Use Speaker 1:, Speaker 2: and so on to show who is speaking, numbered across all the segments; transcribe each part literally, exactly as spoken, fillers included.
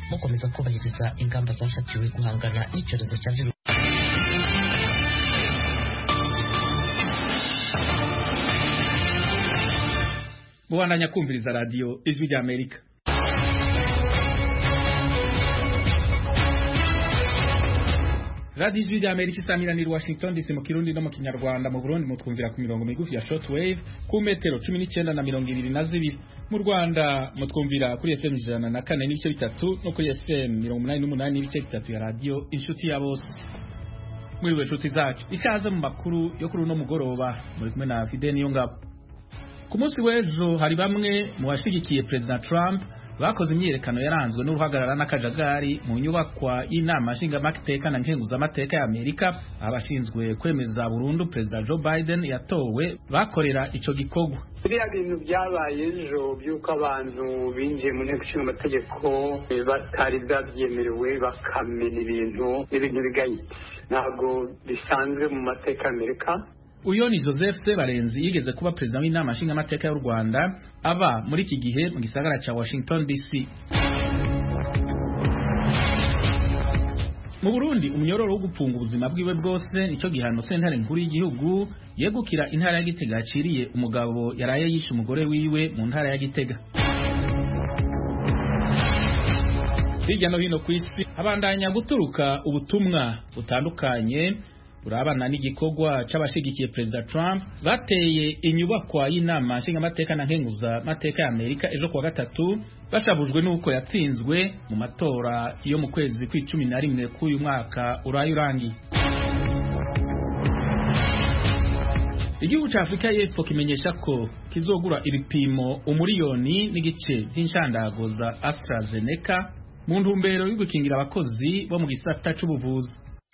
Speaker 1: mukomeza kubahiriza ingamba zafatiwe guhangana n'icyorezo cya virusi.
Speaker 2: Mubandanya kumviriza radio Ijwi rya Amerika. Radio Ijwi rya Amerika isamira ni Washington D C mu Kirundi no mu Kinyarwanda. Mu Burundi mutwumvira ku mirongo migufi ya shortwave ku metero cumi n'icyenda na mirongo ibiri na zibiri. Mu Rwanda mutwumvira kuri F M ijana na kane n'ibice bitatu no kuri F M mirongo umunani n'umunani n'ibice bitatu ya radio Inshuti ya Bose. Muri we nshuti zacu ikaze mu makuru yo kuri uno mugoroba muri kumwe na Fidel Niyongabo. Ku munsi w'ejo hari bamwe mu bashigikiye President Trump bakoze imyiyerekano yaranzwe n'uruhagarara n'akajagari mu nyubakwa y'inama nshingamateka na nkenguzamateka ya Amerika. Abashinzwe kwemeza burundu President Joe Biden yatowe bakorera ico gikorwa.
Speaker 3: Biriya bintu byabaye ejo by'uko abantu binjiye mu nteko ishinga amategeko batari babyemerewe bakamena ibintu n'ibintu bigayitse, ntabwo bisanzwe mu mateka ya Amerika.
Speaker 2: Uyo ni Joseph Sebarenzi yigeze kuba president w'inama nshingamateka y'u Rwanda, aba muri iki gihe mu gisagara ca Washington D C. Mu Burundi umunyororo wo gupfunga ubuzima bwiwe bwose nico gihano sentare nkuru y'igihugu yegukira intara ya Gitega aciriye umugabo yaraye yishe umugore wiwe mu ntara ya Gitega. Hirya no hino ku isi habandanya guturuka ubutumwa butandukanye burabana n'igikorwa c'abashigikiye President Trump bateye inyubakwa y'inama nshingamateka na nkenguza mateka ya Amerika ejo kuwa gatatu bashabujwe n'uko yatsinzwe mu matora yo mu kwezi kw'icumi na rimwe k'uyu mwaka uraye urangiye. Igihugu ca Afrika y'Epfo kimenyesha ko kizogura ibipimo umuriyoni n'igice vy'inshandago za AstraZeneca mu ntumbero yo gukingira abakozi bo mu gisata c'ubuvuzi.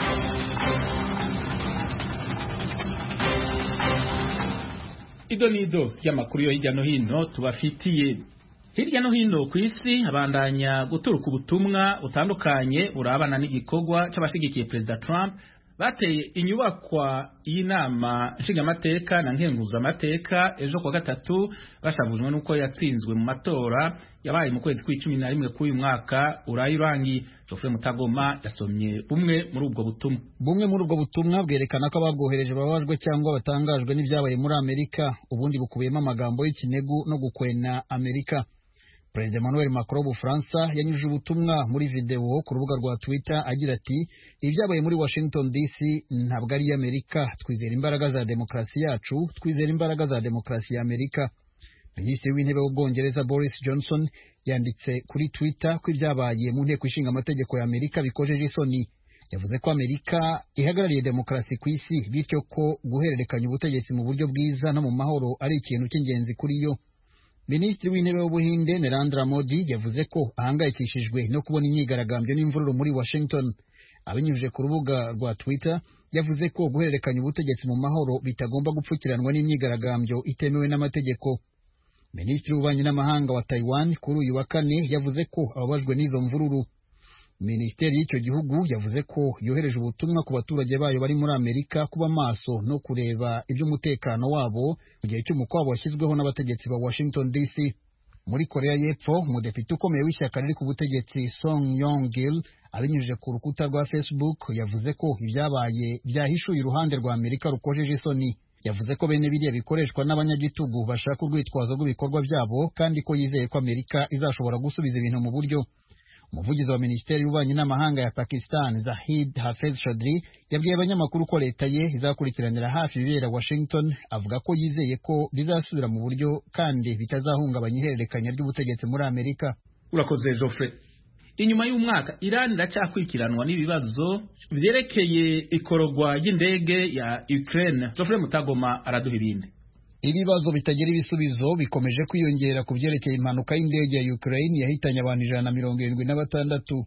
Speaker 2: Ido nido y'amakuru yo hirya no hino tubafitiye. Hirya no hino ku isi habandanya guturuka ubutumwa butandukanye burabana n'igikorwa c'abashigikiye President Trump bateye inyubakwa y'inama nshingamateka na nkenguzamateka ejo kuwa gatatu bashavujwe n'uko yatsinzwe mu matora yabaye mu kwezi kw'icumi na rimwe k'uyu mwaka uraye urangiye. Geoffrey Mutagoma yasomye bumwe muri ubwo butumwa.
Speaker 4: Bumwe muri ubwo butumwa bwerekana ko ababwohereje babajwe cyangwa batangajwe n'ibyabaye muri Amerika, ubundi bukubiyemo amagambo y'ikinegu no gukwena Amerika. President Emmanuel Macron w'Ubufaransa yanyujije ubutumwa muri video ku rubuga rwa Twitter agira ati ibyabaye muri Washington D C ntabwo ari Amerika, twizera imbaraga za demokrasi yacu, twizera imbaraga za demokrasi ya Amerika. Minisitiri w'intebe w'Ubwongereza Boris Johnson yanditse kuri Twitter ko ibyabaye mu nteko ishinga amategeko ya Amerika bikojeje isoni. Yavuze ko Amerika ihagarariye demokrasi ku isi, bityo ko guhererekanya ubutegetsi mu buryo bwiza no mu mahoro ari ikintu cy'ingenzi kuri yo. Minisitiri w'intebe w'Ubuhinde Narendra Modi yavuze ko ahangayikishijwe no kubona imyigaragambyo n'imvururu muri Washington. Abinyujije ku rubuga rwa Twitter yavuze ko guhererekanya ubutegetsi mu mahoro bitagomba gupfukiranwa n'imyigaragambyo itemewe n'amategeko. Minisitiri w'Ububanyi n'Amahanga wa Taiwan kuri uyu wa kane yavuze ko ababajwe n'izo mvururu. Minisiteri y'icyo gihugu yavuze ko yohereje ubutumwa ku baturage bayo bari muri Amerika kuba maso no kureba iby'umutekano wabo mu gihe cy'umukwabo washyizweho n'abategetsi ba Washington D C. Muri Korea y'Epfo, umudepite ukomeye w'ishyaka riri ku butegetsi Song Yong-gil abinyujije ku rukuta rwa Facebook yavuze ko ibyabaye byahishuye uruhande rwa Amerika rukojeje isoni. Yavuze ko bene biriya bikoreshwa n'abanyagitugu bashaka urwitwazo rw'ibikorwa byabo kandi ko yizeye ko Amerika izashobora gusubiza ibintu mu buryo. Umuvugizi wa Minisiteri y'Ububanyi n'Amahanga ya Pakistan Zahid Hafez Chaudhry yabwiye abanyamakuru ko leta ye izakurikiranira hafi ibibera Washington, avuga ko yizeye ko bizasubira mu buryo kandi bitazahungabanya ihererekanya ry'ubutegetsi muri Amerika.
Speaker 2: Urakoze Geoffrey. Inyuma y'umwaka Iran iracyakurikiranwa n'ibibazo vyerekeye ikorogwa y'indege ya Ukraine. Geoffrey Mutagoma araduha ibindi.
Speaker 4: Ibibazo bitagira ibisubizo bikomeje kwiyongera ku byerekeye impanuka y'indege ya Ukraine yahitanye abantu ijana na mirongo irindwi na batandatu.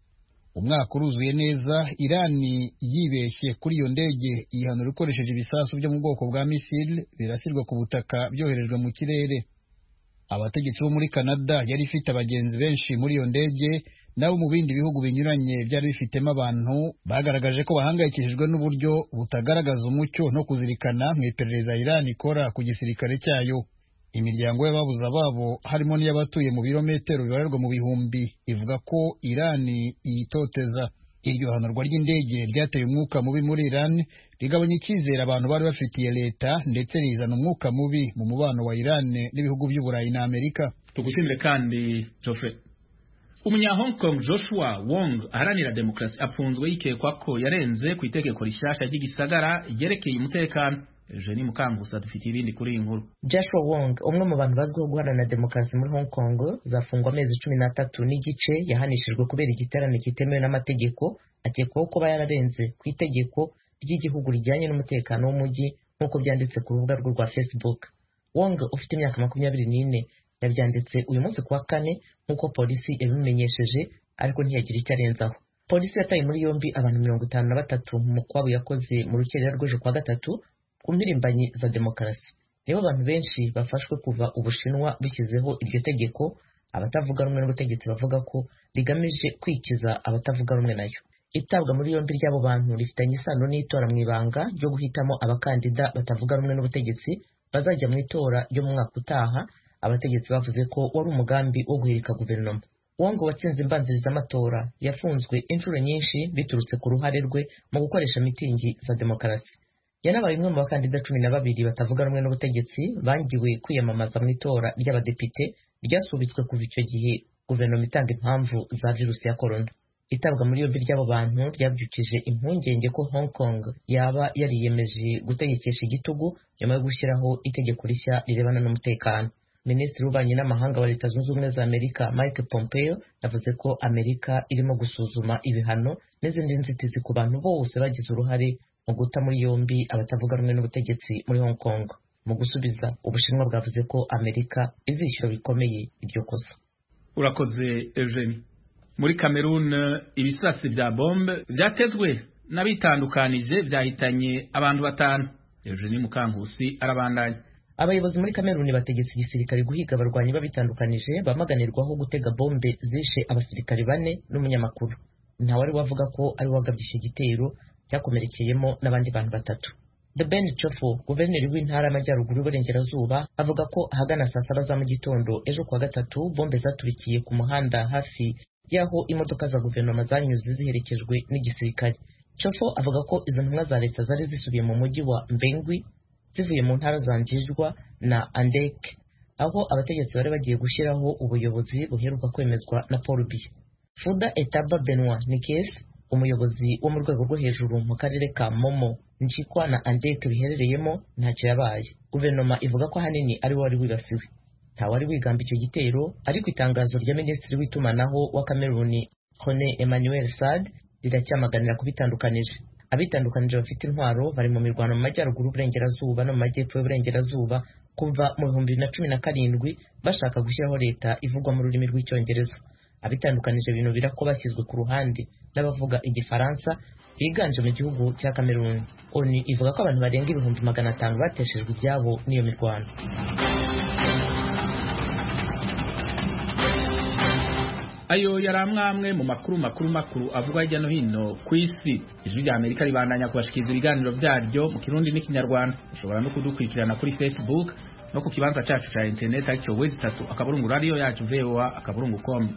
Speaker 4: Umwaka uruzuye neza Irani yibeshye kuri iyo ndege yihanura ikoresheje ibisasu byo mu bwoko bwa missile birasirwa ku butaka byoherejwe mu kirere. Abategetsi bo muri Canada yari ifite abagenzi benshi muri iyo ndege, nabo mu bindi bihugu binyuranye byari bifitemo abantu bagaragaje ko bahangayikishijwe n'uburyo butagaragaza umucyo no kuzirikana mu iperereza Iran ikora ku gisirikare cyayo. Imiryango y'ababuze ababo harimo n'iy'abatuye mu birometero bibarerwa mu bihumbi ivuga ko Irani iyitoteza. Iryo hanurwa ry'indege ryateye umwuka mubi muri Iran rigabanya icyizere abantu bari bafitiye leta ndetse rizana umwuka mubi mu mubano wa Iran n'ibihugu by'Uburayi na Amerika.
Speaker 2: Tugushimire kandi Geoffrey. Umunya Hong Kong Joshua Wong aharanira demokrasi apfunzwe yikekwa ko yarenze ku itegeko rishasha ry'igisagara ryerekeye umutekano. Eugenie Mukangusa dufite ibindi kuri iyi nkuru.
Speaker 1: Joshua Wong, umwe mu bantu bazwiho guharanira demokarasi muri Hong Kong, zafungwa amezi cumi n'atatu n'igice yahanishijwe kubera igiterane kitemewe n'amategeko, akekwaho kuba yararenze ku itegeko ry'igihugu rijyanye n'umutekano w'umujyi nk'uko byanditse ku rubuga rwe rwa Facebook. Wong ufite imyaka makumyabiri n'ine yabyanditse uyu munsi kuwa kane nk'uko polisi yabimenyesheje, ariko ntiyagira icyo arenzaho. Polisi yataye muri yombi abantu mirongo itanu na batatu mu kwabo yakoze mu rukerera rw'ejo kwa gatatu ku mpirimbanyi za demokarasi. Nibo abantu benshi bafashwe kuva Ubushinwa bishyizeho iryo tegeko, abatavuga rumwe n'ubutegetsi bavuga ko rigamije kwikiza abatavuga rumwe nayo. Itabwa muri yombi ry'abo bantu rifitanye isano n'itora mu ibanga ryo guhitamo abakandida batavuga rumwe n'ubutegetsi bazajya mu itora ryo mu mwaka utaha. Abategetsi bavuze ko wari umugambi wo guhirika guverinoma. Wong watsinze imbanzirizaamatora yafunzwe inshuro nyinshi biturutse ku ruhare rwe mu gukoresha mitingi za demokarasi. Yanabaye umwe mu bakandida cumi na babiri batavuga rumwe n'ubutegetsi bangiwe kwiyamamaza mu itora ry'abadepite ryasubitswe kuva icyo gihe guverinoma itanga impamvu za virusi ya korona. Itabwa muri yombi ry'abo bantu ryabyukije impungenge ko Hong Kong yaba yariyemeje gutegekesha igitugu nyuma yo gushyiraho itegeko rishya rirebana n'umutekano. Minisitiri w'ububanyi n'amahanga wa Leta Zunze Ubumwe za Amerika Mike Pompeo yavuze ko Amerika irimo gusuzuma ibihano n'izindi nzitizi ku bantu bose bagize uruhare mu guta muri yombi abatavuga rumwe n'ubutegetsi muri Hong Kong. Mu gusubiza, Ubushinwa bwavuze ko Amerika izishyura bikomeye iryo kosa.
Speaker 2: Urakoze Eugenie. Muri Cameroon ibisasi bya bombe byatezwe n'abitandukanije byahitanye abantu batanu. Eugenie Mukankusi arabandanya.
Speaker 1: Abayobozi muri Cameroon bategetse igisirikare guhiga abarwanyi babitandukanije bamaganirwaho gutega bombe zishe abasirikare bane n'umunyamakuru. Nta wari wavuga ko ari wagabye icyo gitero cyakomerekeyemo n'abandi bantu batatu. The Ben Chofo, guverineri w'intara y'Amajyaruguru y'Uburengerazuba, avuga ko ahagana saa saba za mu gitondo ejo kuwa gatatu bombe zaturikiye ku muhanda hafi y'aho imodoka za guverinoma zanyuze ziherekejwe n'igisirikare. Chofo avuga ko izo ntumwa za leta zari zisubiye mu mujyi wa Mbengwi zivuye mu ntara za Njijwa na Andek, aho abategetsi bari bagiye gushyiraho ubuyobozi buheruka kwemezwa na Paul Biya. Fuda Etaba Benoit Nikes, umuyobozi wo mu rwego rwo hejuru mu karere ka Momo, Njikwa na Andek biherereyemo, ntacyo yabaye. Guverinoma ivuga ko ahanini ari we wari wibasiwe. Nta wari wigamba icyo gitero, ariko itangazo rya minisitiri w'itumanaho wa Cameroon Hone Emmanuel Sad riracyamaganira kubitandukanije. Abitandukanije bafite intwaro bari mu mirwano mu majyaruguru y'Uburengerazuba no mu majyepfo y'Uburengerazuba kuva mu bihumbi bibiri na cumi na karindwi bashaka gushyiraho leta ivugwa mu rurimi rw'Icyongereza. Abitandukanije binubira ko bashyizwe ku ruhande n'abavuga Igifaransa biganje mu gihugu cya Cameroon. ONU ivuga ko abantu barenga ibihumbi magana atanu bateshejwe ibyabo n'iyo mirwano.
Speaker 2: Ayo yaramwamwe mu makuru makuru makuru avuga hirya no hino ku isi. Ijwi rya Amerika ribandanya kubashikiriza ibiganiro byaryo mu Kirundi n'Ikinyarwanda. Ushobora no kudukurikirana kuri Facebook no ku kibanza cyacu cya internet aricyo wezi tatu akaburungu radio yacu V O A akaburungu com.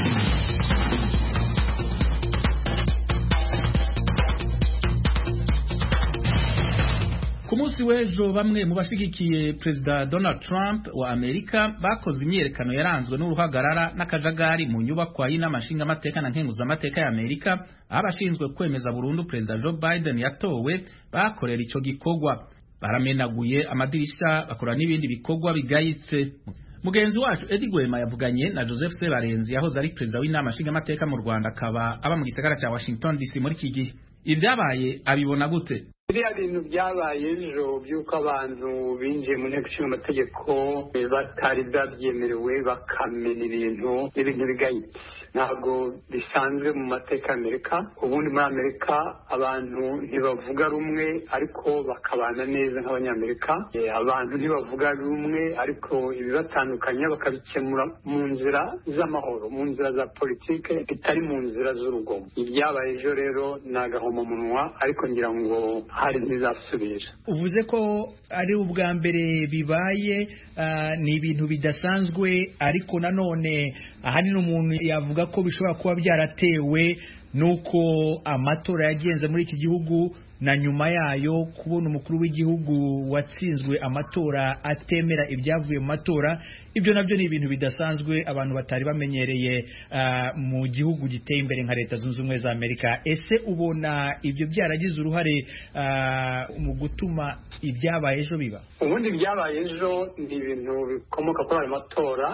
Speaker 2: Ku munsi w'ejo bamwe mu bashigikiye Perezida Donald Trump wa Amerika bakoze imyerekano yaranzwe n'uruhagarara n'akajagari mu nyubakwa y'inamashinga amateka na nkenguza amateka ya Amerika, aho abashinzwe kwemeza burundu Perezida Joe Biden yatowe bakorera ico gikorwa. Baramenaguye amadirisha bakora n'ibindi bikorwa bigayitse. Mugenzi wacu Eddie Gwema yavuganye na Joseph Sebarenzi yahoze ari Perezida w'inamashinga amateka mu Rwanda akaba aba mu gisagara cya Washington D C muri iki gihe. Ibyabaye abibona gute?
Speaker 3: Biriya bintu byabaye ejo by'uko abantu binjiye mu nteko ishinga amategeko batari babyemerewe bakamena ibintu ibintu bigayitse. ntabwo bisanzwe mu mateka y'Amerika. Ubundi muri Amerika abantu ntibavuga rumwe ariko bakabana neza nk'abanyamerika. Abantu ntibavuga rumwe ariko ibibatandukanya bakabikemura mu nzira z'amahoro, mu nzira za politike, bitari mu nzira z'urugomo. Ibyabaye ejo rero ni agahomamunwa ariko ngira ngo hari ntizasubira.
Speaker 5: Uvuze ko ari ubwa mbere bibaye, uh, ni ibintu bidasanzwe, ariko nanone ahanini umuntu yavuga ko bishobora kuba byaratewe nuko amatora yagenze muri iki gihugu, na nyuma yayo kubona umukuru w'igihugu watsinzwe amatora atemera ibyavuye mu matora. Ibyo nabyo ni ibintu bidasanzwe abantu batari bamenyereye uh, mu gihugu giteye imbere nka Leta Zunze Ubumwe za Amerika. Ese ubona ibyo byaragize uruhare uh, mu gutuma ibyabaye ejo biba?
Speaker 3: Ubundi ibyabaye ejo ni ibintu bikomoka kuri ayo matora,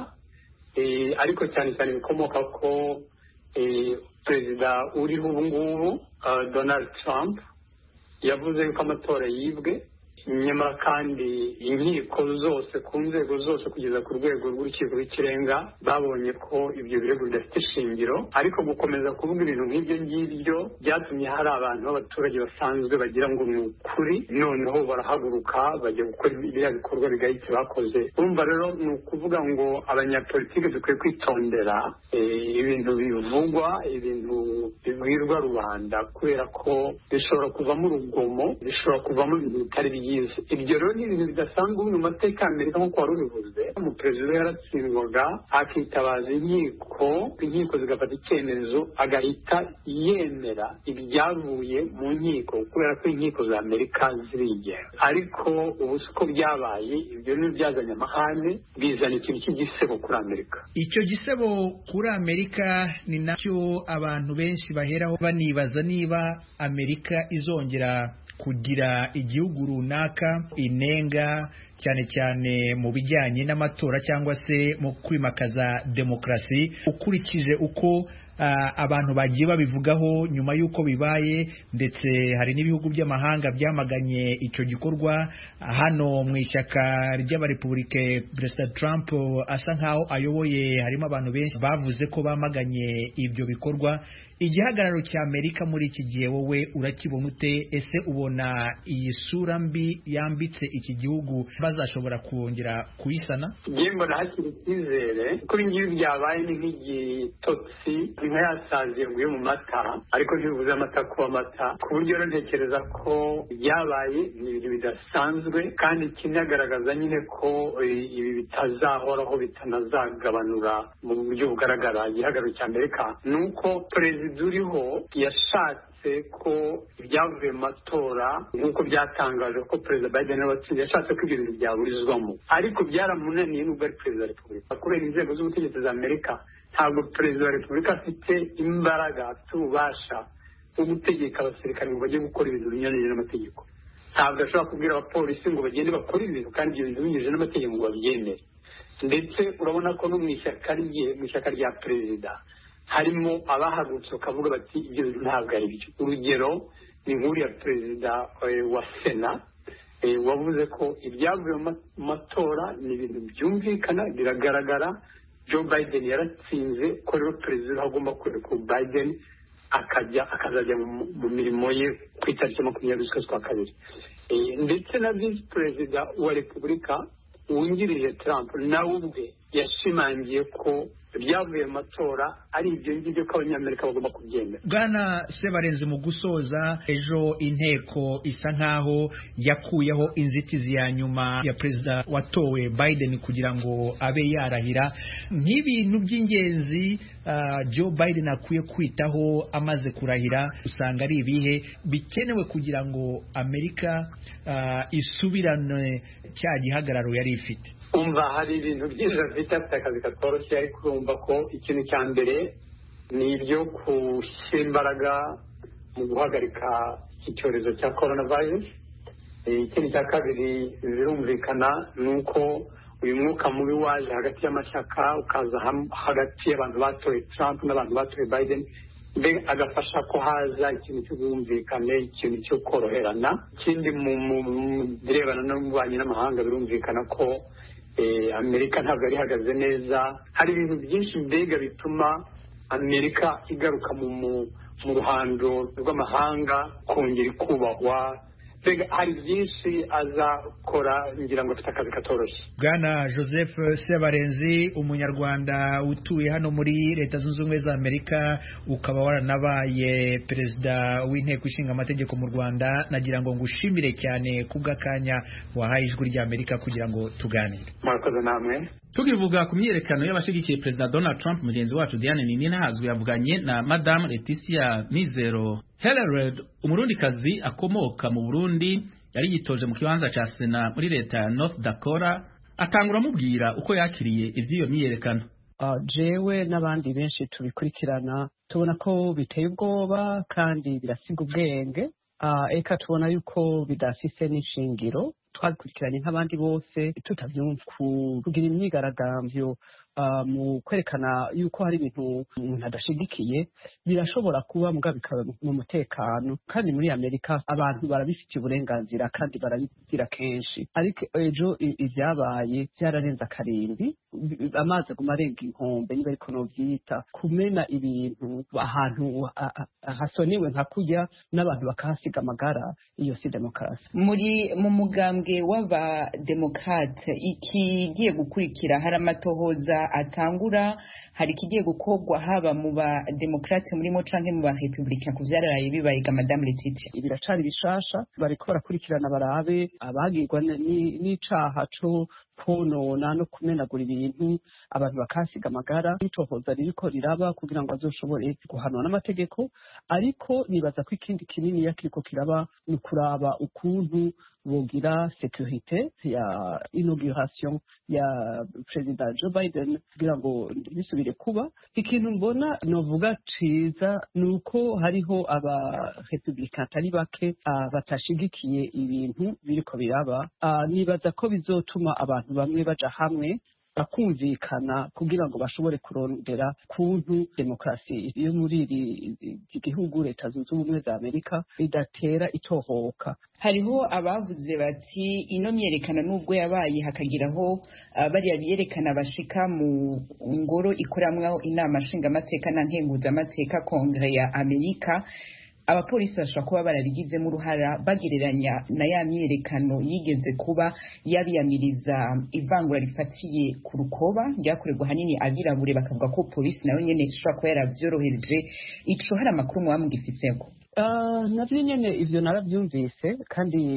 Speaker 3: eh, ariko cyane cyane bikomoka ko eh, perezida uriho ubu ngubu uh, Donald Trump yavuze yuko amatora yibwe, nyamara kandi inkiko zose ku nzego zose kugeza ku rwego rw'urukiko rw'ikirenga babonye ko ibyo birego bidafite ishingiro. Ariko gukomeza kuvuga ibintu nk'ibyo ngibyo byatumye hari abantu b'abaturage basanzwe bagira ngo ni ukuri, noneho barahaguruka bajya gukora biriya bikorwa bigayitse bakoze. Urumva rero ni ukuvuga ngo abanyapolitike dukwiye kwitondera ibintu bivugwa, ibintu bibwirwa rubanda, kubera ko bishobora kuvamo urugomo, bishobora kuvamo ibintu bitari byiza. Ibyo rero ni ibintu bidasanzwe mu mateka y'Amerika nk'uko wari ubivuze. Umuperezida yaratsindwaga akitabaza inkiko, inkiko zigafata icyemezo, agahita yemera ibyavuye mu nkiko kubera ko inkiko za Amerika zirigenga. Ariko ubu siko byabaye, ibyo ni byazanye amahane, bizana ikintu cy'igisebo kuri Amerika.
Speaker 5: Icyo gisebo kuri Amerika ni nacyo abantu benshi baheraho banibaza niba Amerika izongera kugira igihugu runaka inenga, cyane cyane mu bijyanye n'amatora cyangwa se mu kwimakaza demokrasi. Ukurikije uko Uh, abantu bagiye babivugaho nyuma y'uko bibaye, ndetse hari n'ibihugu by'amahanga byamaganye icyo gikorwa. Hano mu ishyaka ry'abarepublike Perezida Trump asa nkaho ayoboye, harimo abantu benshi bavuze ko bamaganye ibyo bikorwa. Igihagararo cya Amerika muri iki gihe wowe urakibona ute? Ese ubona iyi sura mbi yambitse iki gihugu bazashobora kongera kuyisana?
Speaker 3: Mbona hakiri icyizere kuri ngibi byabaye ni nk'igitotsi, inka yasaziye nguye mu mata, ariko ntibivuze amata kuba amata, ku buryo rero ntekereza ko byabaye ni ibintu bidasanzwe, kandi kinagaragaza nyine ko ibi bitazahoraho, bitanazagabanura mu buryo bugaragara. Igihagararo cya Amerika ni uko perezida uriho yashatse ko ibyavuye mu matora nk'uko byatangaje ko perezida Biden watsinze, yashatse ko ibyo bintu byaburizwamo, ariko byaramunaniye nubwo ari perezida wa repubulika. Kubera inzego z'ubutegetsi za Amerika, ntabwo perezida wa repubulika afite imbaraga, afite ububasha bwo gutegeka abasirikare ngo bajye gukora ibintu binyuranyije n'amategeko. Ntabwo ashobora kubwira abapolisi ngo bagende bakore ibintu kandi ibyo bintu binyuranyije n'amategeko ngo babyemere. Ndetse urabona ko no mu ishyaka rye, mu ishyaka rya perezida, harimo abahagurutse bakavuga bati ibyo bintu ntabwo ari byo. Urugero ni nk'uriya perezida wa Sena wavuze ko ibyavuye mu matora ni ibintu byumvikana, biragaragara. Joe Biden yaratsinze, ko rero perezida agomba kwereka Biden akajya akazajya mu mirimo ye ku itariki makumyabiri z'ukwezi kwa kabiri. Ndetse na visi perezida wa repubulika wungirije Trump nawe ubwe yashimangiye ko ibyavuye mu matora ari ibyo ngibyo ko abanyamerika bagomba kubyemera.
Speaker 5: Bwana Sebarenzi, mu gusoza, ejo inteko isa nkaho yakuyeho inzitizi ya nyuma ya perezida watowe Biden kugira ngo abe yarahira. Nk'ibintu by'ingenzi uh, Joe Biden akwiye kwitaho amaze kurahira, usanga ari ibihe bikenewe kugira ngo Amerika uh, isubirane cya gihagararo yari ifite?
Speaker 3: Umva, hari ibintu byinshi bafite, afite akazi katoroshye, ariko urumva ko ikintu cya mbere ni ibyo gushyira imbaraga mu guhagarika icyorezo cya coronavirus. Ikindi cya kabiri birumvikana ni uko uyu mwuka mubi waje hagati y'amashyaka, ukaza hagati y'abantu batoye Trump n'abantu batoye Biden, mbe agafasha ko haza ikintu cy'ubwumvikane, ikintu cyo koroherana. Ikindi mu birebana n'ububanyi n'amahanga, birumvikana ko Amerika ntabwo ari ihagaze neza. Hari ibintu byinshi mbega bituma amerika igaruka mu mu ruhando rw'amahanga kongera ikubahwa. Hari byinshi azakora ngira ngo afite akazi katoroshye.
Speaker 5: Bwana Joseph Sebarenzi, umunyarwanda utuye hano muri Leta Zunze Ubumwe za Amerika, ukaba waranabaye perezida w'inteko ishinga amategeko mu Rwanda, nagira ngo ngushimire cyane kubw'akanya wahaye ijwi rya Amerika kugira ngo tuganire.
Speaker 3: Murakoze namwe.
Speaker 2: Tukivuga ku myiyerekano y'abashigikiye Perezida Donald Trump, mugenzi wacu Diane Ninahazwe yavuganye na Madame Leticia Mizero Hellered, umurundikazi akomoka mu Burundi, yari yitoje mu kibanza ca Sena muri leta ya North Dakota. Atangura mubwira uko yakiriye ivy'iyo myiyerekano.
Speaker 6: Uh, jewe n'abandi benshi tubikurikirana tubona ko biteye ubwoba kandi birasiga ubwenge. Uh, eka tubona yuko bidafise n'ishingiro. Twabikurikiranye nk'abandi bose tutavyumva kugira imyigaragambyo Uh, mu kwerekana yuko hari ibintu umuntu adashigikiye birashobora kuba muga bikaba mu mutekano, kandi muri Amerika abantu barabifitiye uburenganzira kandi barabigira kenshi. Ariko ejo ivyabaye byararenze akarimbi, amazi aguma arenga inkombe niba ariko novyita, kumena ibintu ahantu hasoniwe nka kurya n'abantu bakahasiga amagara. Iyo si demokarasi.
Speaker 1: Muri mu mugambwe w'abademokrate ikigiye gukurikira hari amatohoza atangura, hari ikigiye gukorwa haba mu ba demokrate murimo canke mu ba republican ku vyararaye bibayiga Madame Letitia?
Speaker 6: Biracari bishasha, bariko barakurikirana barabe abagirwa n'icaha co konona no kumenagura ibintu abantu bakasiga amagara. Itohoza ririko riraba kugira ngo azoshobore guhanwa n'amategeko, ariko nibaza ko ikindi kinini yakiriko kiraba ni kuraba ukuntu bogira securite ya inauguration ya President Joe Biden kugira ngo bisubire kuba. Ikintu mbona novuga ciza nuko hariho aba republican atari bake uh, batashigikiye ibintu biriko biraba. Uh, nibaza ko bizotuma abantu bamwe baja hamwe bakumvikana kugira ngo bashobore kurondera kuntu demokrasi yo muri iki gihugu Leta Zunze Ubumwe za Amerika idatera itohoka.
Speaker 1: Hariho abavuze bati ino myerekana nubwo yabaye hakagiraho uh, bariya biyerekana bashika mu ngoro ikoramwaho inama nshinga amateka na nkenguza amateka Kongre ya Amerika, abapolisi bashobora kuba barabigizemo uruhara bagereranya na ya myerekano yigeze kuba yabiyamiriza ivangura rifatiye ku rukoba ryakorerwa hanini abirabure, bakavuga ko polisi nayo nyene ishobora kuba yaravyorohereje. Ico hari amakuru mwamugifiseko?
Speaker 6: Uh, navyo nyene ivyo naravyumvise kandi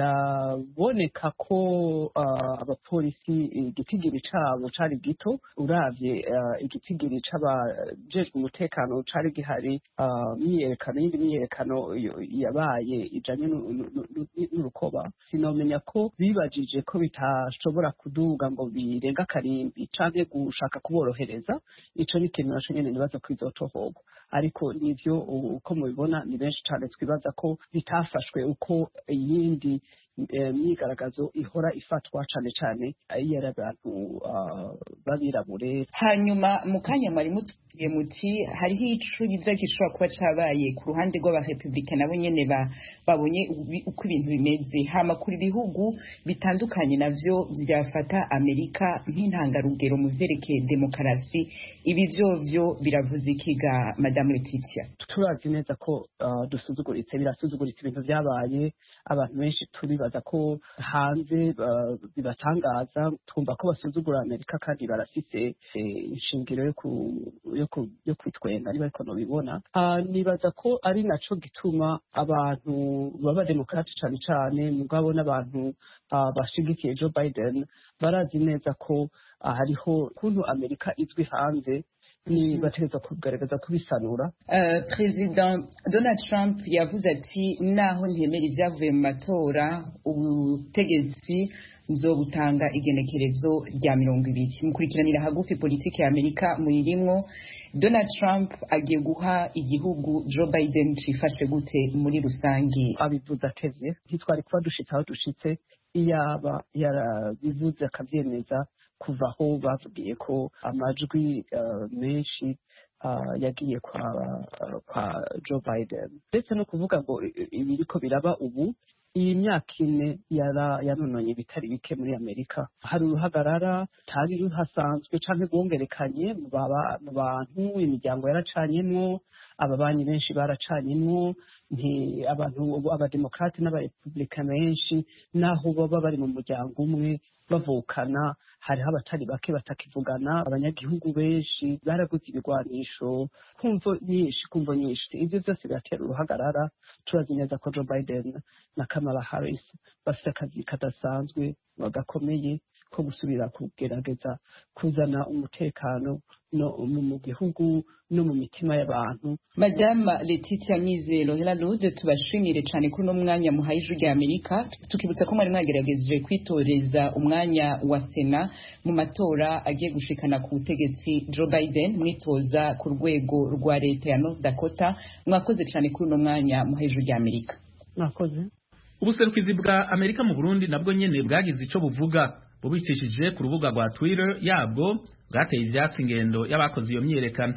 Speaker 6: biraboneka ko uh, abapolisi igitigiri cabo cari gito uravye uh, igitigiri c'abajejwe umutekano cari gihari. Uh, myiyerekano y'indi myiyerekano yabaye ijanye n'urukoba, sinomenya ko bibajije ko bitashobora kuduga ngo birenga akarimbi canke gushaka kuborohereza. Ico ni ikintu naco nyene nibaza ko izotohogwa, ariko nivyo uko mubibona ni benshi cyane twibaza ko bitafashwe uko iyindi myigaragazo ihora ifatwa cyane cyane iyo ari abantu babirabure.
Speaker 1: Hanyuma mu kanya mwari mutubwiye muti hariho ico biza gishobora kuba cabaye ku ruhande rw'abarepublika nabo nyene babonye uko ibintu bimeze. Hama kuri bihugu bitandukanye navyo byafata Amerika nk'intangarugero mu vyerekeye demokarasi, ibi vyovyo biravuze ikiga Madame Letitia?
Speaker 6: Turazi neza ko uh, dusuzuguritse birasuzuguritse ibintu vyabaye. Abantu benshi turibaza ko hanze uh, bibatangaza, twumva ko basuzugura Amerika kandi barafise inshingiro yo ku yo ku yo kwitwenga niba ariko no bibona. Uh, nibaza ko ari naco gituma abantu baba demokrati cyane cyane mugabo n'abantu uh, bashigikiye Joe Biden barazi neza ko uh, hariho kuntu Amerika izwi hanze ni bategeza kugaragaza kubisanura.
Speaker 1: Uh, President Donald Trump yavuze ati naho ntemera ivyavuye mu matora ubutegetsi nzobutanga igenekerezo rya mirongo ibiri. Mukurikiranira hagufi politiki ya Amerika muyirimwo. Donald Trump agiye guha igihugu Joe Biden cifashe gute muri rusangi?
Speaker 6: Abivuze atevye ntitwari kuba dushitse aho dushitse iyaba yarabivuze akavyemeza kuva aho bavugiye ko amajwi uh, menshi uh, yagiye kwa uh, kwa Joe Biden, ndetse no kuvuga ngo ibiriko biraba ubu iyi myaka ine yara yanononye bitari bike muri Amerika. Hari uruhagarara tari ruhasanzwe canke rwongerekanye mu bantu, imiryango yaracanyemwo, ababanyi benshi baracanyemwo, nti abantu abademokrate n'abarepublika benshi naho baba bari mu muryango umwe bavukana, hariho abatari bake batakivugana, abanyagihugu benshi baraguze ibigwanisho kumvo nyinshi kumvo nyinshi. Ivyo vyose biratera uruhagarara. Turazi neza ko Joe Biden na Kamala Harris bafite akazi kadasanzwe bagakomeye ko gusubira kugerageza kuzana umutekano no mu gihugu no mu mitima y'abantu.
Speaker 7: Madame Letitia Mizero Helalude, tubashimire cyane kuri no mwanya muhaye ijwi rya Amerika, tukibutsa ko mwari mwagerageje kwitoreza umwanya wa Sena mu matora agiye gushikana ku butegetsi Joe Biden, mwitoza ku rwego rwa leta ya North Dakota. Mwakoze cyane kuri no mwanya muhaye ijwi rya Amerika.
Speaker 6: Mwakoze.
Speaker 2: Ubuserukizi bwa Amerika mu Burundi nabwo nyene bwagize ico buvuga, bubicishije ku rubuga rwa Twitter yabwo bwateye ivyatsi ingendo y'abakoze iyo myiyerekano.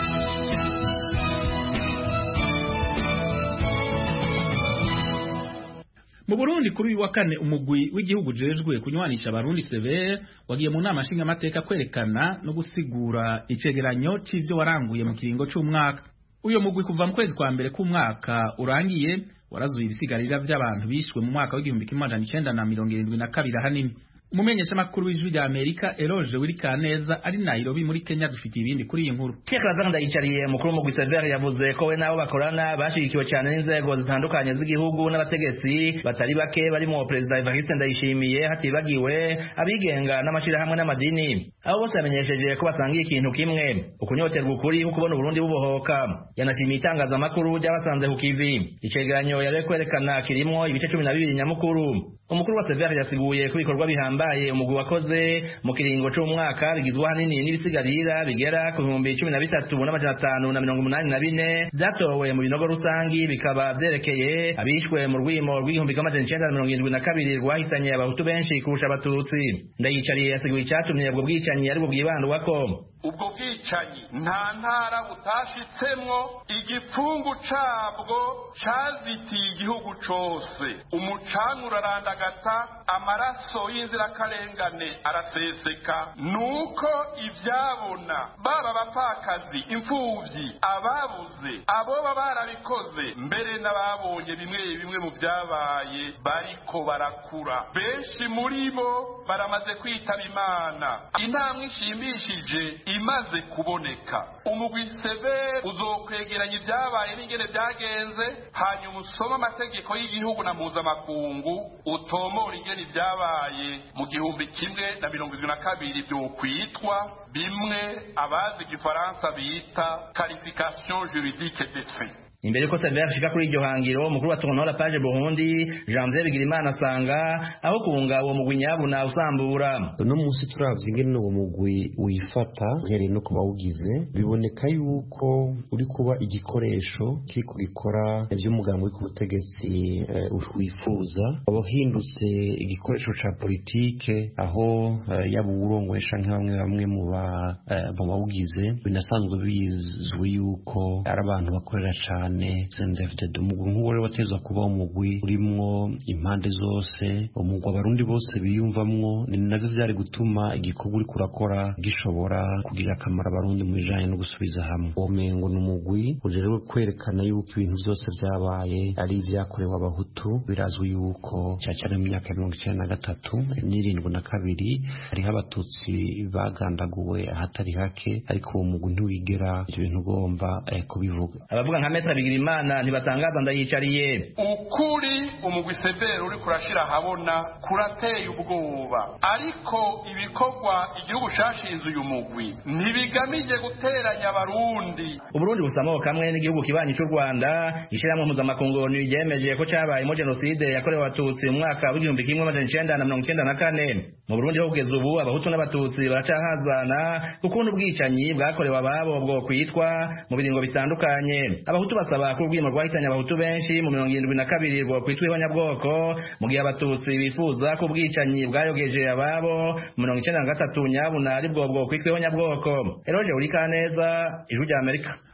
Speaker 2: Mu Burundi kuri uyu wa kane umugwi w'igihugu jejwe kunywanisha abarundi Severe wagiye mu nama nshinga amateka kwerekana no gusigura icegeranyo c'ivyo waranguye mu kiringo c'umwaka. Uyo mugwi kuva mu kwezi kwa mbere k'umwaka urangiye warazuye ibisigarira vy'abantu bishwe mu mwaka w'igihumbi kimwe amajana icenda na mirongo irindwi na kabiri ahanini. Umumenyesha makuru w'ijwi rya Amerika Eloge Wirikaneza ari Nairobi muri Kenya dufite ibindi kuri iyi nkuru.
Speaker 8: Cheikh Lazare Ndayicariye mukuru mu Severe yavuze ko we nabo bakorana bashigikiwe cyane n'inzego zitandukanye z'igihugu n'abategetsi batari bake barimo President Evariste Ndayishimiye hatibagiwe abigenga n'amashira hamwe n'amadini. Abo bose yamenyesheje ko basangiye ikintu kimwe, ukunyoterwa ukuri uko kubona Burundi bubohoka. Yanashimiye itangazamakuru ry'abasanze ku kivi. Icegeranyo yari kwerekana kirimo ibice cumi na bibiri nyamukuru. Umukuru wa Severe yasiguye ko ibikorwa bihambaye umugwi wakoze mu kiringo c'umwaka bigizwe hanini n'ibisigarira bigera ku bihumbi cumi na bitatu n'amajana atanu na mirongo umunani na bine byatowe mu binogo rusangi, bikaba vyerekeye abishwe mu rwimo rw'igihumbi kimwe amajana icenda na mirongo irindwi na kabiri rwahitanye abahutu benshi kurusha abatutsi. Ndayicariye yasiguye icatumye ubwo bwicanyi ari bwo bwibandwako.
Speaker 9: Ubwo bwicanyi nta ntara butashitsemwo, igipfungu cabwo cazitiye igihugu cose, umucanga urarandagata, amaraso y'inzirakarengane araseseka. Nuko ivyabona baba bapfakazi, imfuvyi, ababuze, aboba barabikoze, mbere n'ababonye bimwe bimwe mu vyabaye bariko barakura, benshi muri bo baramaze kwitaba Imana. Intambwe ishimishije imaze kuboneka. Umugwi Severe uzokwegeranya ibyabaye n'ingene byagenze, hanyuma usoma amategeko y'igihugu na mpuzamakungu, utomora ingene ibyabaye mu gihumbi kimwe na mirongo irindwi na kabiri vyokwitwa bimwe abazi igifaransa bita qualification juridique des faits.
Speaker 8: Imbere ko Severe shika kuri iryo hangiro, umukuru wa Tournora Page Burundi Janvier Bigirimana asanga aho kunga uwo mugwi nyabuna usambura.
Speaker 10: No munsi turavye ingene uwo mugwi wifata yari no kubawugize, biboneka yuko uri kuba igikoresho kiko gikora ivyo umugambi w'ku butegetsi uh, wifuza, abahindutse igikoresho ca politike, aho uh, yaburongoesha nk'amwe bamwe mu ba uh, bawugize. Binasanzwe bizwi yuko ari abantu bakorera cyane Sendefde umugwi nk'uwo rero watezwa kuba umugwi urimwo impande zose, umugwi abarundi bose biyumvamwo, ni navyo vyari gutuma igikorwa uri kurakora gishobora kugira akamaro abarundi mu bijanye no gusubiza hamwe. Omengo n'umugwi ujerewe kwerekana yuko ibintu vyose vyabaye ari ivyakorewe abahutu. Birazwi yuko cyane mu myaka mirongo icenda na gatatu n'irindwi na kabiri hariho abatutsi bagandaguwe ahatari hake, ariko uwo mugwi ntiwigera ivyo bintu ugomba eh, kubivuga.
Speaker 8: Abavuga nka Metra Bigirimana ntibatangaza Ndayicariye.
Speaker 9: Ukuri umugwi Severe uri kurashira habona kurateye ubwoba, ariko ibikorwa igihugu cashinze uyu mugwi ntibigamije guteranya abarundi.
Speaker 8: Uburundi busamo kamwe n'igihugu kibanyi cy'u Rwanda gishiramwe mpuzamakungu niyemeje ko cabaye mo genocide yakorewe abatutsi mu mwaka w'igihumbi kimwe amajana icenda na mirongo icenda na kane. Mu Burundi ho kugeza ubu abahutu n'abatutsi baracahazana kukuntu ubwicanyi bwakorewe ababo bwo kwitwa mu biringo bitandukanye. Abahutu basaba ko urwimo rwahitanye abahutu benshi mu mirongo irindwi na kabiri rwo kwitwa ihonyabwoko, mu gihe abatutsi bifuza ko ubwicanyi bwayogeje ababo mu mirongo icenda na gatatu nyabuna ari bwo bwo kwitwa ihonyabwoko. Eroge Urikaneza, Ijwi rya Amerika.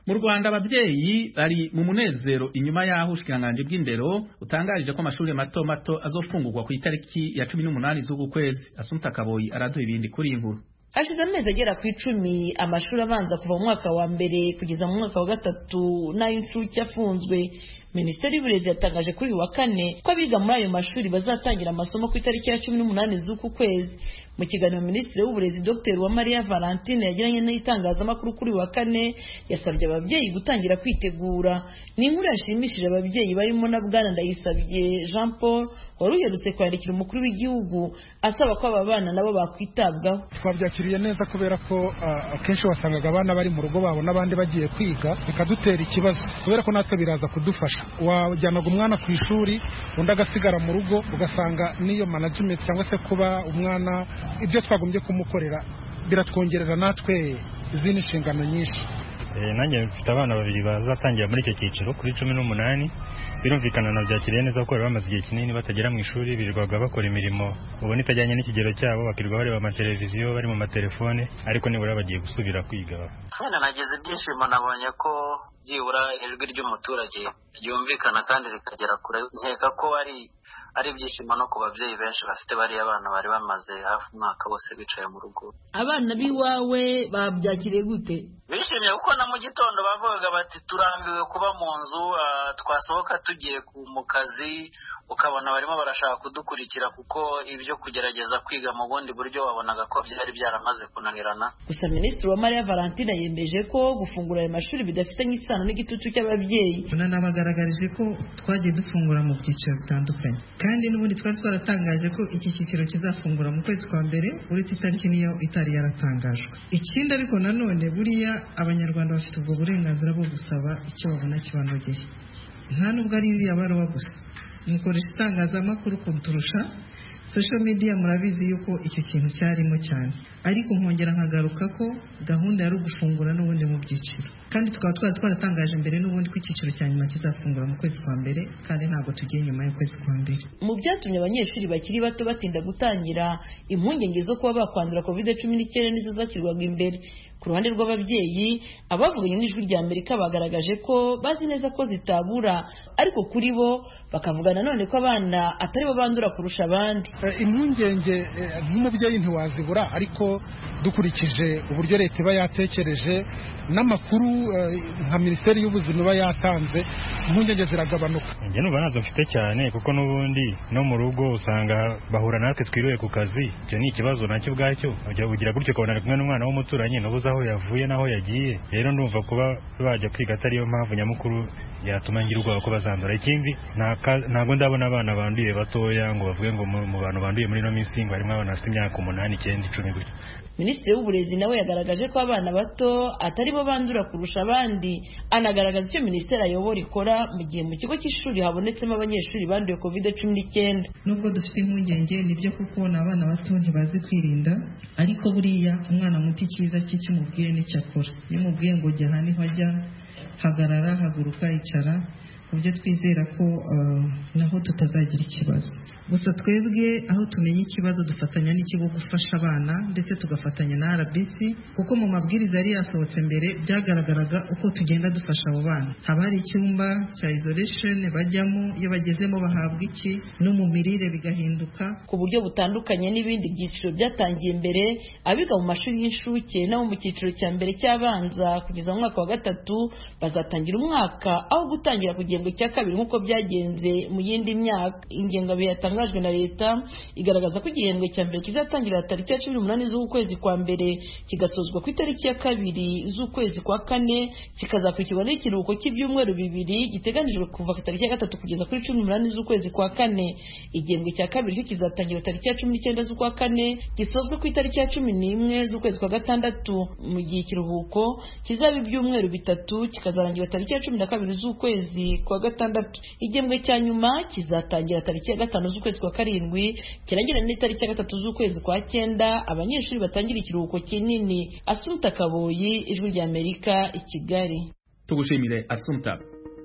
Speaker 2: mu Rwanda abavyeyi bari mu munezero inyuma yaho ubushikiranganje bw'indero utangarije ko amashuri mato mato azofungurwa ku itariki ya cumi n'umunani z'uku kwezi. Asumta Kaboyi araduha ibindi kuri iyi nkuru.
Speaker 11: Hashize amezi agera ku icumi amashuri abanza kuva mu mwaka wa mbere kugeza mu mwaka wa gatatu n'ay'incuke afunzwe. Minisiteri y'Uburezi yatangaje kuri uyu wa kane ko abiga muri ayo mashuri bazatangira amasomo ku itariki ya cumi n'umunani z'uku kwezi. Mu kiganiro Minisitiri w'Uburezi Dr Uwamariya Valentine yagiranye n'itangazamakuru kuri uyu wa kane yasabye ababyeyi gutangira kwitegura. Ni inkuru yashimishije ababyeyi barimo na Bwana Ndayisabye Jean Paul wari uherutse kwandikira umukuru w'igihugu asaba ko aba bana nabo bakwitabwaho.
Speaker 12: Twabyakiriye neza kubera ko akenshi wasangaga abana bari mu rugo babo n'abandi bagiye kwiga bikadutera ikibazo kubera ko natwe biraza kudufasha. Wajyanaga umwana ku ishuri undi agasigara mu rugo ugasanga n'iyo management cyangwa se kuba umwana ibyo twagombye kumukorera biratwongerera natwe izindi nshingano nyinshi.
Speaker 13: Nanjye mfite abana babiri bazatangira muri icyo cyiciro kuri cumi n'umunani. Birumvikana na byakiriye neza kuko bamaze igihe kinini batagera mu ishuri birirwaga bakora imirimo ubona itajyanye n'ikigero cyabo bakirirwa bareba amateleviziyo bari mu matelefone ariko nibura bagiye gusubira kwiga.
Speaker 14: Hano nagize ibyishimo nabonye ko byibura ijwi ry'umuturage ryumvikana kandi rikagera kure. Nkeka ko ari ari ibyishimo no ku babyeyi benshi bafite bari abana bari bamaze hafi umwaka bose bicaye mu rugo.
Speaker 11: Abana biwawe babyakiriye gute?
Speaker 14: Bishimye kuko na mu gitondo bavugaga bati turambiwe kuba mu nzu, twasohoka tugiye mu kazi ukabona barimo barashaka kudukurikira kuko ibyo kugerageza kwiga mu bundi buryo wabonaga ko byari byaramaze kunanirana.
Speaker 11: Gusa Minisitiri wa Maria Valentine yemeje ko gufungura ayo mashuri bidafitanye isano n'igitutu cy'ababyeyi.
Speaker 15: Nanabagaragarije ko twagiye dufungura mu byiciro bitandukanye kandi n'ubundi twari twaratangaje ko iki cyiciro kizafungura mu kwezi kwa mbere uretse itariki niyo itari yaratangajwe. Ikindi ariko nanone buriya abanyarwanda bafite ubwo burenganzira bwo gusaba icyo babona kibanogeye. Nta nubwo ari iriya baruwa gusa mukoresha itangazamakuru kuturusha social media murabizi yuko icyo kintu cyarimo cyane ariko nkongera nkagaruka ko gahunda yari ugufungura n'ubundi mu byiciro kandi tukaba twari twaratangaje mbere n'ubundi ko icyiciro cya nyuma kizafungura mu kwezi kwa mbere kandi ntabwo tugiye nyuma y'ukwezi kwa mbere.
Speaker 11: Mu byatumye abanyeshuri bakiri bato batinda gutangira impungenge zo kuba bakwandura covid cumi n'icyenda nizo zakirwaga imbere. Ku ruhande rw'ababyeyi abavuganye n'ijwi rya Amerika bagaragaje ko bazi neza ko zitabura ariko kuri bo bakavuga nanone ko abana atari bo bandura kurusha abandi.
Speaker 12: Impungenge nk'umubyeyi ntiwazibura ariko dukurikije uburyo leta iba yatekereje n'amakuru nka Minisiteri y'Ubuzima iba yatanze impungenge ziragabanuka.
Speaker 13: Njye numva nazo mfite cyane kuko n'ubundi no mu rugo usanga bahura natwe twiriwe ku kazi. Icyo ni ikibazo nacyo ubwacyo ujya ugira gutyo ukabona kumwe n'umwana w'umuturanyi n'ubuze aho yavuye naho yagiye. Rero ndumva kuba bajya kwiga atari yo mpamvu nyamukuru yatuma ngira ubwoba ko bazandura. Ikindi ntabwo ndabona abana banduye batoya ngo bavuge ngo mu bantu banduye muri no minsi ngo harimo abana bafite imyaka umunani icyenda icumi gutyo.
Speaker 11: Minisitiri w'Uburezi nawe yagaragaje ko abana bato atari bo bandura kurusha abandi. Anagaragaza icyo minisiteri ayobora ikora mu gihe mu kigo cy'ishuri habonetsemo abanyeshuri banduye covid cumi n'icyenda.
Speaker 15: Nubwo dufite impungenge nibyo kuko abana bato ntibazi kwirinda ariko buriya umwana muto icyiza cye cy'umubwiye n'icyo akora. Iyo umubwiye ngo jya aha niho ajya, hagarara, haguruka, icara, ku buryo twizera ko naho tutazagira ikibazo. Gusa twebwe aho tumenya ikibazo dufatanya n'ikigo gufasha abana ndetse tugafatanya na R B C kuko mu mabwiriza yari yasohotse mbere byagaragaraga uko tugenda dufasha abo bana. Haba hari icyumba cya isolation bajyamo, iyo bagezemo bahabwa iki no mu mirire bigahinduka
Speaker 11: ku buryo butandukanye n'ibindi byiciro byatangiye mbere. Abiga mu mashuri y'incuke nabo mu cyiciro cya mbere cy'abanza kugeza mu mwaka wa gatatu bazatangira umwaka aho gutangira ku gihembwe cya kabiri nk'uko byagenze mu yindi myaka. Ingengabihe yatangajwe na leta igaragaza ko igihembwe cya mbere kizatangira tariki ya cumi n'umunani z'ukwezi kwa mbere kigasozwa ku itariki ya kabiri z'ukwezi kwa kane kikazakurikirwa n'ikiruhuko cy'ibyumweru bibiri giteganijwe kuva ku itariki ya gatatu kugeza kuri cumi n'umunani z'ukwezi kwa kane. Igihembwe cya kabiri cyo kizatangira tariki ya cumi n'icyenda z'ukwa kane gisozwe ku itariki ya cumi n'imwe z'ukwezi kwa gatandatu mu gihe ikiruhuko kizaba ibyumweru bitatu kikazarangira tariki ya cumi na kabiri z'ukwezi kwa gatandatu. Igihembwe cya nyuma kizatangira tariki ya gatanu z'ukwezi kwa karindwi kirangira n'itariki ya gatatu z'ukwezi kwa cyenda abanyeshuri batangira ikiruhuko kinini. Asumta Kaboyi, Ijwi rya Amerika, i Kigali.
Speaker 2: Tugushimire Asumta.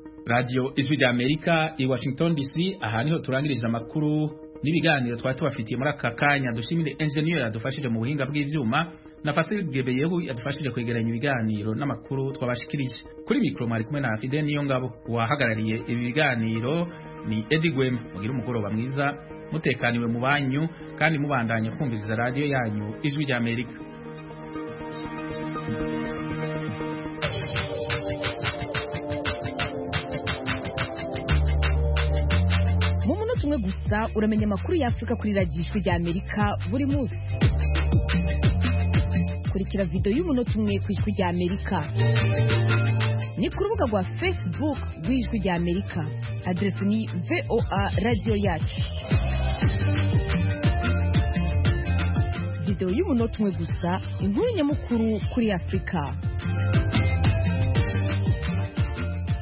Speaker 2: Radio Ijwi rya Amerika i Washington D C. Aha niho turangirije amakuru n'ibiganiro twari tubafitiye muri aka kanya. Dushimire engineer yadufashije mu buhinga bw'ivyuma. na Fasil Gebeyehu yadufashije kwegeranya ibiganiro n'amakuru twabashikirije. Kuri mikro mwari kumwe na Fidel Niyongabo, wahagarariye ibi biganiro ni Eddie Gwem. Mugira umugoroba mwiza, mutekaniwe mu banyu kandi mubandanye kumviriza radio yanyu Ijwi rya Amerika.
Speaker 16: Mu munota umwe gusa uramenya amakuru y'Afrika kuri radio Ijwi rya Amerika buri munsi. Kurikira video y'umunota umwe ku Ijwi rya Amerika. Ni ku rubuga rwa Facebook rw'Ijwi rya Amerika. Adresi ni V O A Radio Yacu. Video y'umunota umwe gusa, inkuru nyamukuru kuri Afrika.